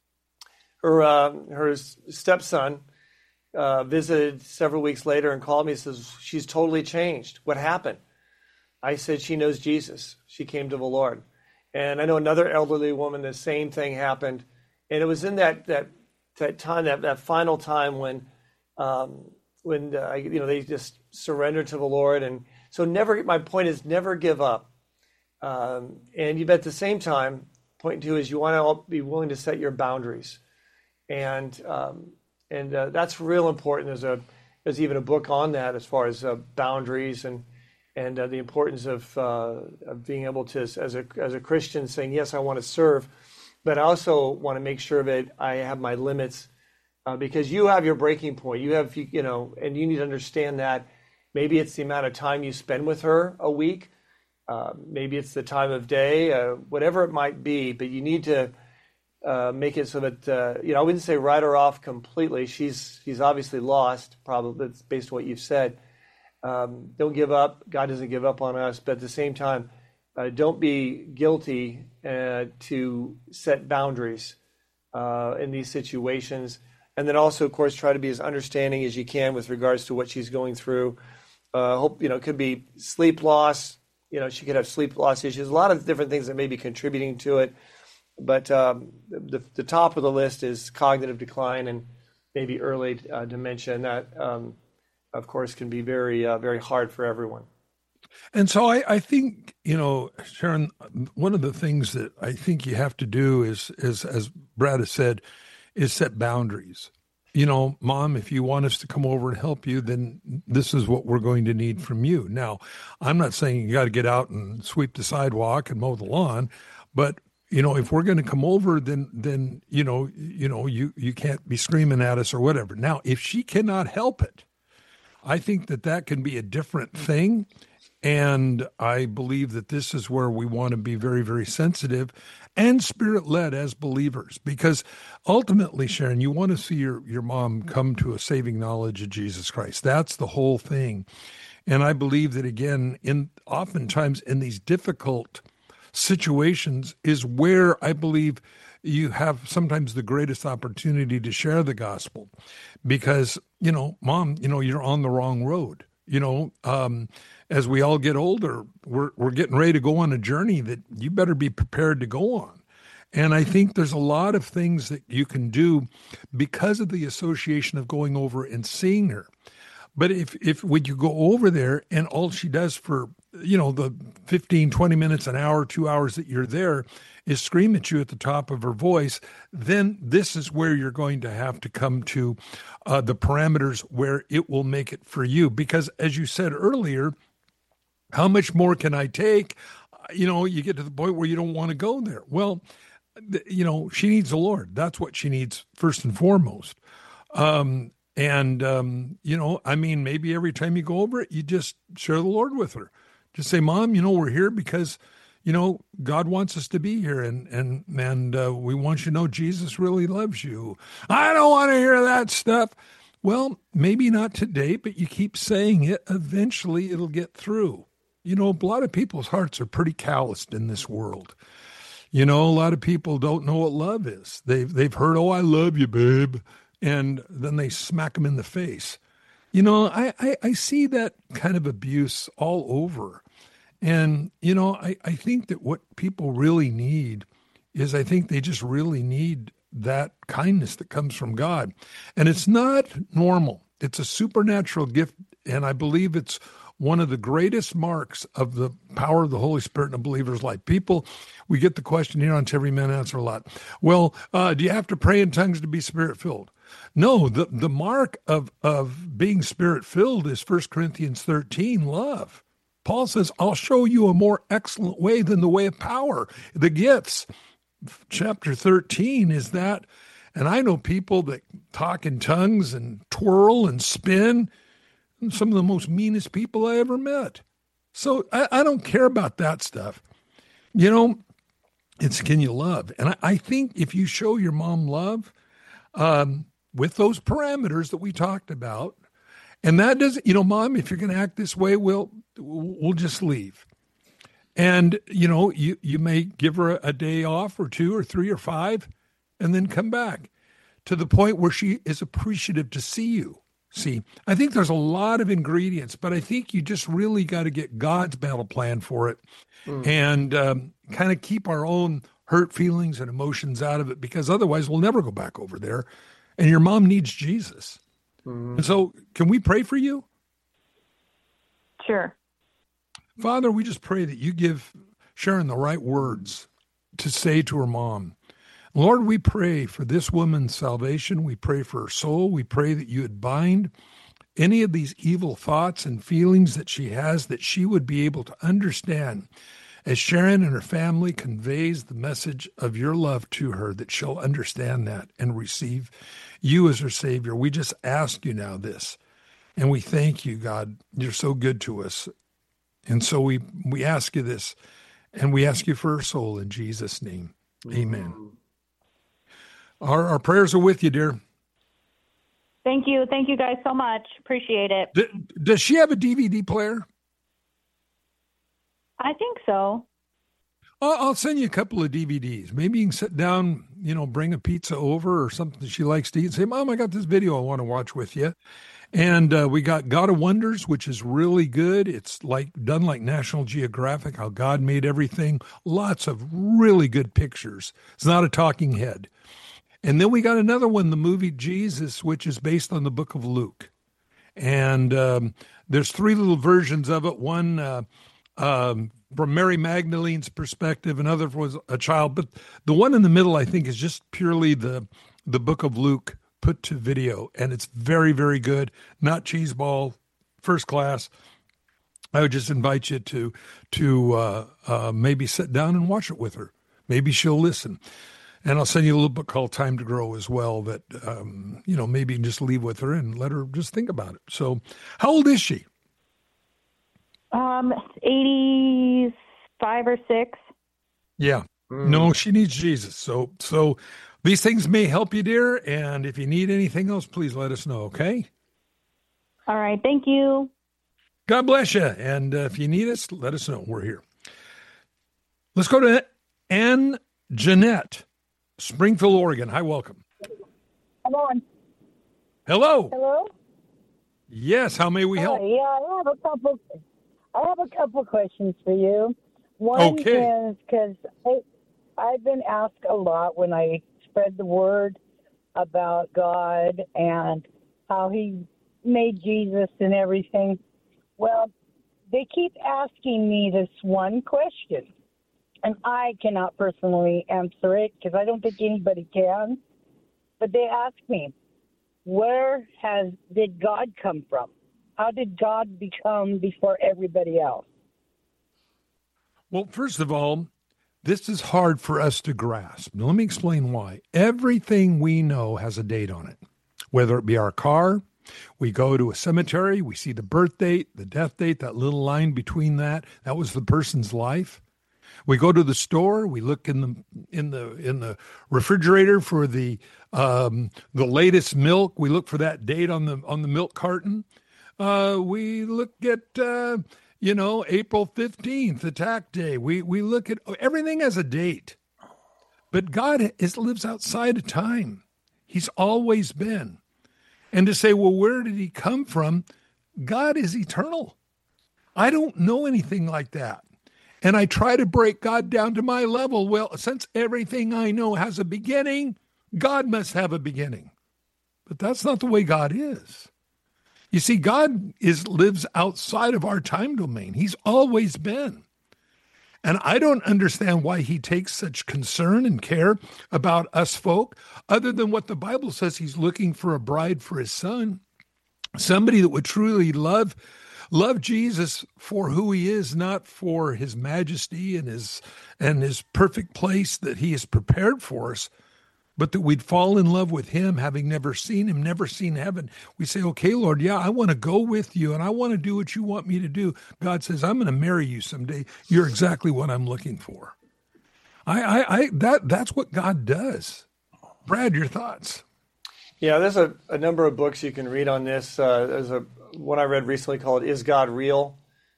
her uh, her stepson Uh, visited several weeks later and called me and says, she's totally changed. What happened? I said, she knows Jesus. She came to the Lord. And I know another elderly woman, the same thing happened. And it was in that that that time, that, that final time when, um, when uh, you know, they just surrendered to the Lord. And so never, my point is never give up. Um, and you, at the same time, point two is you want to be willing to set your boundaries. And, um, And uh, that's real important. There's a there's even a book on that as far as uh, boundaries and and uh, the importance of, uh, of being able to, as a as a Christian, saying yes, I want to serve, but I also want to make sure that I have my limits, uh, because you have your breaking point. You have you, you know, and you need to understand that Maybe it's the amount of time you spend with her a week. Uh, maybe it's the time of day, uh, whatever it might be. But you need to uh, make it so that, uh, you know, I wouldn't say write her off completely. She's she's obviously lost, probably, based on what you've said. Um, don't give up. God doesn't give up on us. But at the same time, uh, don't be guilty uh, to set boundaries uh, in these situations. And then also, of course, try to be as understanding as you can with regards to what she's going through. Uh, hope, you know, it could be sleep loss. You know, she could have sleep loss issues. A lot of different things that may be contributing to it. But um, the, the top of the list is cognitive decline and maybe early uh, dementia. And that, um, of course, can be very, uh, very hard for everyone. And so I, I think, you know, Sharon, one of the things that I think you have to do is, is, as Brad has said, is set boundaries. You know, Mom, if you want us to come over and help you, then this is what we're going to need from you. Now, I'm not saying you got to get out and sweep the sidewalk and mow the lawn, but you know, if we're going to come over, then then you know, you know, you you can't be screaming at us or whatever. Now, if she cannot help it, I think that that can be a different thing. And I believe that this is where we want to be very, very sensitive and spirit-led as believers. Because ultimately, Sharon, you want to see your, your mom come to a saving knowledge of Jesus Christ. That's the whole thing. And I believe that, again, in oftentimes in these difficult situations is where I believe you have sometimes the greatest opportunity to share the gospel. Because, you know, Mom, you know, you're on the wrong road. You know, um, as we all get older, we're we're getting ready to go on a journey that you better be prepared to go on. And I think there's a lot of things that you can do because of the association of going over and seeing her. But if, if when you go over there and all she does for, you know, the fifteen, twenty minutes, an hour, two hours that you're there is scream at you at the top of her voice, then this is where you're going to have to come to uh, the parameters where it will make it for you. Because as you said earlier, how much more can I take? You know, you get to the point where you don't want to go there. Well, you know, she needs the Lord. That's what she needs first and foremost. Um, and, um, you know, I mean, maybe every time you go over it, you just share the Lord with her. Just say, Mom, you know, we're here because, you know, God wants us to be here, and and and uh, we want you to know Jesus really loves you. I don't want to hear that stuff. Well, maybe not today, but you keep saying it. Eventually, it'll get through. You know, a lot of people's hearts are pretty calloused in this world. You know, a lot of people don't know what love is. They've they've heard, "Oh, I love you, babe," and then they smack them in the face. You know, I I, I see that kind of abuse all over. And, you know, I, I think that what people really need is I think they just really need that kindness that comes from God. And it's not normal. It's a supernatural gift. And I believe it's one of the greatest marks of the power of the Holy Spirit in a believer's life. People, we get the question here on To Every Man Answer a lot. Well, uh, do you have to pray in tongues to be spirit-filled? No, the, the mark of, of being spirit-filled is First Corinthians thirteen, love. Paul says, I'll show you a more excellent way than the way of power. The gifts, chapter thirteen is that. And I know people that talk in tongues and twirl and spin. Some of the most meanest people I ever met. So I, I don't care about that stuff. You know, it's can you love? And I, I think if you show your mom love um, with those parameters that we talked about, and that doesn't, you know, Mom, if you're going to act this way, we'll, we'll just leave. And, you know, you, you may give her a, a day off or two or three or five and then come back to the point where she is appreciative to see you. See, I think there's a lot of ingredients, but I think you just really got to get God's battle plan for it mm. and um, kind of keep our own hurt feelings and emotions out of it, because otherwise we'll never go back over there. And your mom needs Jesus. Mm. And so can we pray for you? Sure. Father, we just pray that you give Sharon the right words to say to her mom. Lord, we pray for this woman's salvation. We pray for her soul. We pray that you would bind any of these evil thoughts and feelings that she has, that she would be able to understand as Sharon and her family conveys the message of your love to her, that she'll understand that and receive you as her Savior. We just ask you now this, And we thank you, God. You're so good to us. And so we, we ask you this, and we ask you for our soul in Jesus' name. Amen. Mm-hmm. Our, our prayers are with you, dear. Thank you. Thank you guys so much. Appreciate it. D- does she have a D V D player? I think so. I'll, I'll send you a couple of D V Ds. Maybe you can sit down, you know, bring a pizza over or something she likes to eat and say, Mom, I got this video I want to watch with you. And uh, we got God of Wonders, which is really good. It's like done like National Geographic, how God made everything. Lots of really good pictures. It's not a talking head. And then we got another one, the movie Jesus, which is based on the book of Luke. And um, there's three little versions of it. One uh, um, from Mary Magdalene's perspective, another was a child. But the one in the middle, I think, is just purely the the book of Luke put to video, and it's very, very good. Not cheeseball, first class. I would just invite you to to uh, uh, maybe sit down and watch it with her. Maybe she'll listen. And I'll send you a little book called Time to Grow as well that, um, you know, maybe you can just leave with her and let her just think about it. So how old is she? Um, eighty-five or six. Yeah. Mm. No, she needs Jesus. So, so these things may help you, dear. And if you need anything else, please let us know. Okay. All right. Thank you. God bless you. And uh, if you need us, let us know. We're here. Let's go to Ann Jeanette, Springfield, Oregon. Hi, welcome. Come on. Hello. Hello. Yes. How may we help? Uh, yeah, I have a couple. I have a couple questions for you. One okay. is because I've been asked a lot when I spread the word about God and how He made Jesus and everything. Well, they keep asking me this one question, and I cannot personally answer it because I don't think anybody can. But they ask me, where has did God come from? How did God become before everybody else? Well, first of all, this is hard for us to grasp. Now, let me explain why. Everything we know has a date on it, whether it be our car. We go to a cemetery, we see the birth date, the death date, that little line between that, that was the person's life. We go to the store, we look in the in the in the refrigerator for the um, the latest milk. We look for that date on the on the milk carton. Uh, we look at uh, you know April fifteenth, attack day. We we look at everything as a date, but God is lives outside of time. He's always been. And to say, well, where did he come from? God is eternal. I don't know anything like that. And I try to break God down to my level. Well, since everything I know has a beginning, God must have a beginning. But that's not the way God is. You see, God is lives outside of our time domain. He's always been. And I don't understand why he takes such concern and care about us folk, other than what the Bible says he's looking for a bride for his son, somebody that would truly love love Jesus for who he is, not for his majesty and his and his perfect place that he has prepared for us, but that we'd fall in love with him, having never seen him, never seen heaven. We say, okay, Lord, yeah, I want to go with you, and I want to do what you want me to do. God says, I'm going to marry you someday. You're exactly what I'm looking for. I, I, I that that's what God does. Brad, your thoughts? Yeah, there's a, a number of books you can read on this. Uh, there's a one I read recently called "Is God Real?"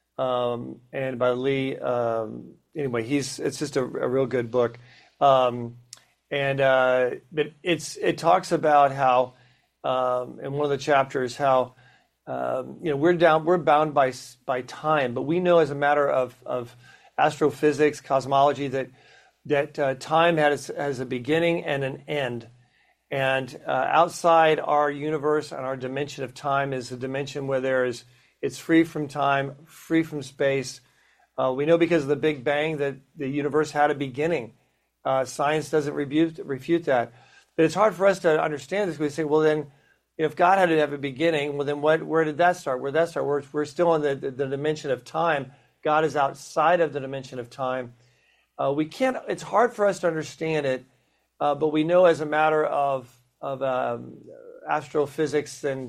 Um, and by Lee. Um, anyway, he's it's just a, a real good book. Um, And uh, but it's it talks about how um, in one of the chapters how um, you know we're down we're bound by by time, but we know as a matter of, of astrophysics, cosmology that that uh, time has has a beginning and an end, and uh, outside our universe and our dimension of time is a dimension where there is it's free from time, free from space. Uh, we know because of the Big Bang that the universe had a beginning. Uh, science doesn't refute, refute that. But it's hard for us to understand this. We say, well, then, if God had to have a beginning, well, then what? Where did that start? Where did that start? We're, we're still in the, the, the dimension of time. God is outside of the dimension of time. Uh, we can't. It's hard for us to understand it, uh, but we know as a matter of of um, astrophysics and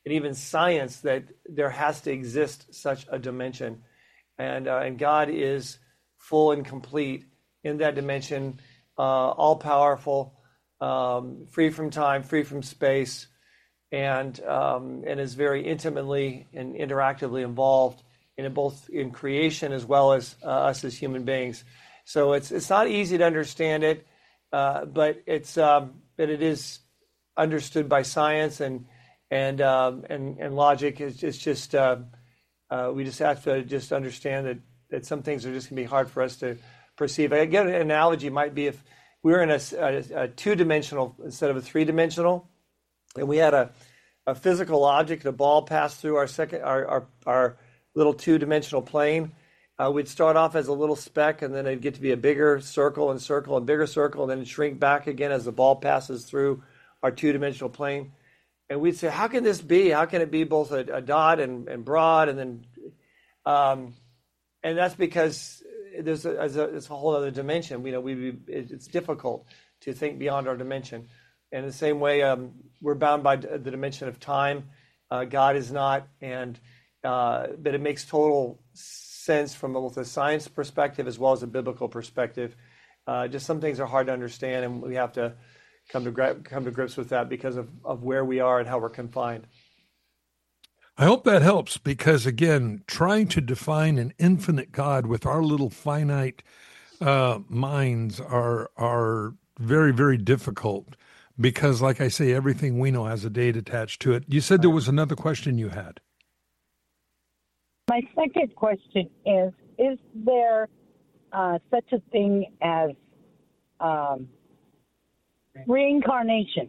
and even science that there has to exist such a dimension. And, uh, and God is full and complete in that dimension, uh, all-powerful, um, free from time, free from space, and um, and is very intimately and interactively involved in it, both in creation as well as uh, us as human beings. So it's it's not easy to understand it, uh, but it's um, but it is understood by science and and um, and and logic. It's, it's just uh, uh, we just have to just understand that that some things are just going to be hard for us to perceive. Again, an analogy might be if we were in a, a, a two-dimensional instead of a three-dimensional, and we had a, a physical object, a ball pass through our second our our, our little two-dimensional plane. Uh, we'd start off as a little speck, and then it'd get to be a bigger circle and circle and bigger circle, and then it'd shrink back again as the ball passes through our two-dimensional plane. And we'd say, how can this be? How can it be both a, a dot and, and broad? And then, um, and that's because there's a, there's a, there's a whole other dimension. You know, we it's difficult to think beyond our dimension. And in the same way, um, we're bound by the dimension of time. Uh, God is not, and uh, but it makes total sense from both a science perspective as well as a biblical perspective. Uh, just some things are hard to understand, and we have to come to gra- come to grips with that because of, of where we are and how we're confined. I hope that helps, because again, trying to define an infinite God with our little finite uh, minds are are very, very difficult. Because, like I say, everything we know has a date attached to it. You said there was another question you had. My second question is, is there uh, such a thing as um, reincarnation?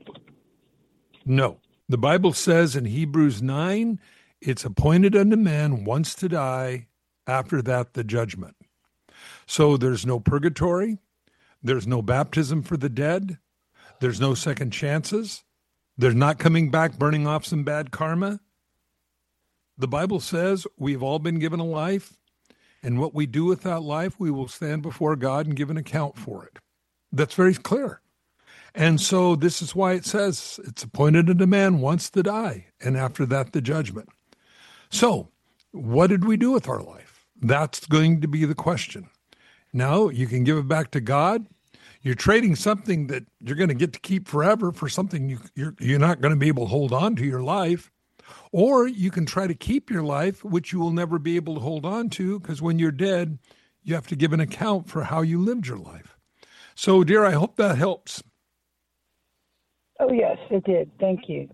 No. The Bible says in Hebrews nine, it's appointed unto man once to die, after that the judgment. So there's no purgatory, there's no baptism for the dead, there's no second chances, there's not coming back burning off some bad karma. The Bible says we've all been given a life, and what we do with that life, we will stand before God and give an account for it. That's very clear. And so this is why it says it's appointed unto man once to die, and after that the judgment. So what did we do with our life? That's going to be the question. Now, you can give it back to God. You're trading something that you're going to get to keep forever for something you, you're, you're not going to be able to hold on to your life. Or you can try to keep your life, which you will never be able to hold on to, because when you're dead, you have to give an account for how you lived your life. So, dear, I hope that helps. Oh, yes, it did. Thank you.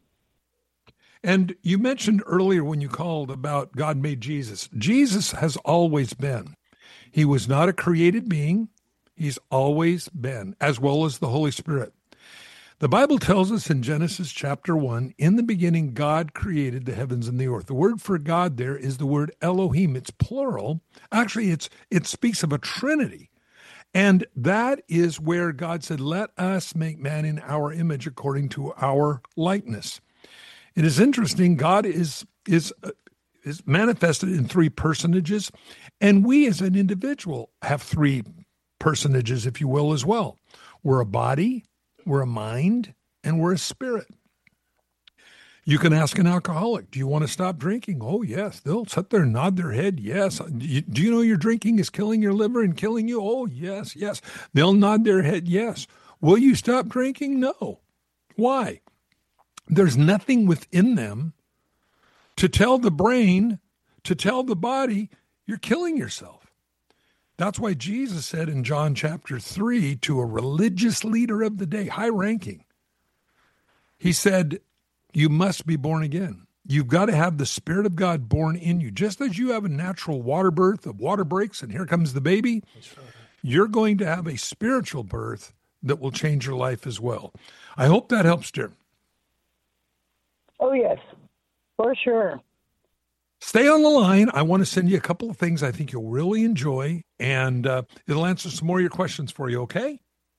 And you mentioned earlier when you called about God made Jesus. Jesus has always been. He was not a created being. He's always been, as well as the Holy Spirit. The Bible tells us in Genesis chapter one, in the beginning, God created the heavens and the earth. The word for God there is the word Elohim. It's plural. Actually, it's it speaks of a trinity. And that is where God said, let us make man in our image according to our likeness. It is interesting. God is is uh, is manifested in three personages, and we as an individual have three personages, if you will, as well. We're a body, we're a mind, and we're a spirit. You can ask an alcoholic, do you want to stop drinking? Oh, yes. They'll sit there and nod their head. Yes. Do you know your drinking is killing your liver and killing you? Oh, yes, yes. They'll nod their head. Yes. Will you stop drinking? No. Why? There's nothing within them to tell the brain, to tell the body, you're killing yourself. That's why Jesus said in John chapter three to a religious leader of the day, high ranking, he said, you must be born again. You've got to have the Spirit of God born in you. Just as you have a natural water birth, the water breaks, and here comes the baby, you're going to have a spiritual birth that will change your life as well. I hope that helps, dear. Oh, yes, for sure. Stay on the line. I want to send you a couple of things I think you'll really enjoy, and uh, it'll answer some more of your questions for you, okay?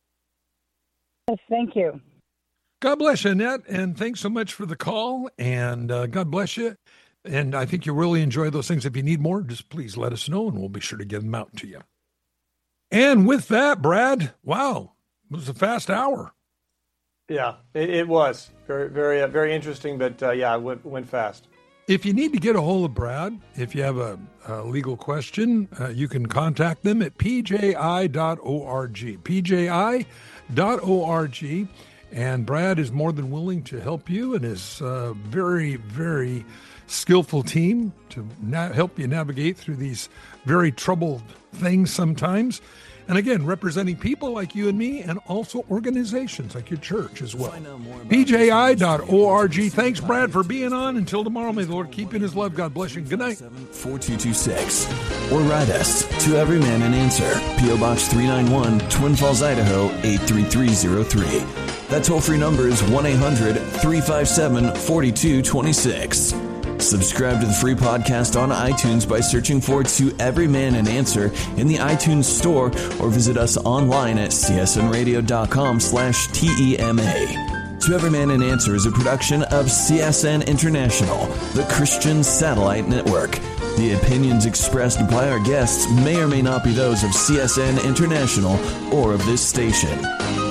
Yes, thank you. God bless you, Annette, and thanks so much for the call, and uh, God bless you. And I think you'll really enjoy those things. If you need more, just please let us know, and we'll be sure to get them out to you. And with that, Brad, wow, it was a fast hour. Yeah, it, it was very, very, uh, very interesting, but uh, yeah, it went, went fast. If you need to get a hold of Brad, if you have a, a legal question, uh, you can contact them at p j i dot org, p j i dot org, and Brad is more than willing to help you and his uh, very, very skillful team to na- help you navigate through these very troubled things sometimes. And again, representing people like you and me, and also organizations like your church as well. p j i dot org. Thanks, Brad, for being on. Until tomorrow, may the Lord keep you in his love. God bless you. Good night. four two two six. Or write us to Every Man an Answer, P O Box three ninety-one, Twin Falls, Idaho, eight three three zero three. That toll-free number is one eight hundred three five seven four two two six. Subscribe to the free podcast on iTunes by searching for To Every Man an Answer in the iTunes store, or visit us online at c s n radio dot com slash T E M A. To Every Man an Answer is a production of C S N International, the Christian Satellite Network. The opinions expressed by our guests may or may not be those of C S N International or of this station.